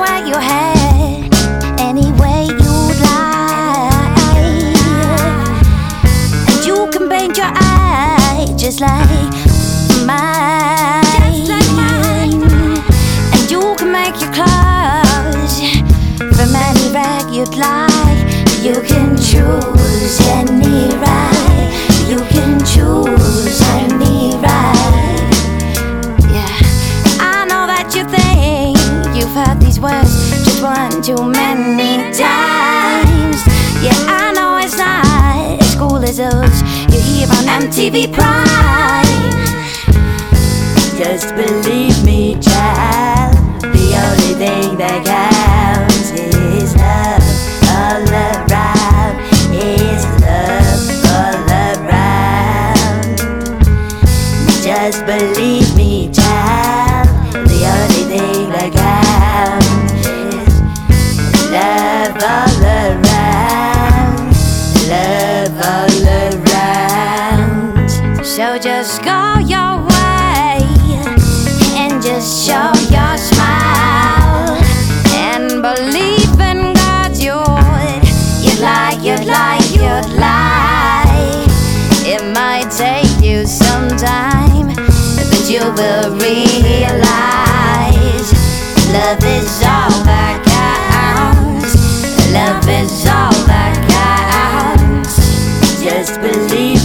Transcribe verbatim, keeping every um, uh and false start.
wag your head any way you'd like, and you can paint your eye just like mine, and you can make your clothes from any rag you'd like. You can choose any ride, you can choose any ride. Yeah, I know that you think you've heard these words just one too many times. Yeah, I know it's not as cool as those you hear on M T V Prime. Just believe me, child, the only thing that counts is love. All around is love, all around. Just believe me, child, the only thing that counts is love all around, love all around. So just go your way and just show your smile and believe in God's you'd, you'd lie, you'd lie, you'd lie. It might take you some time, but you will realize love is all that counts. Love is all that counts. Just believe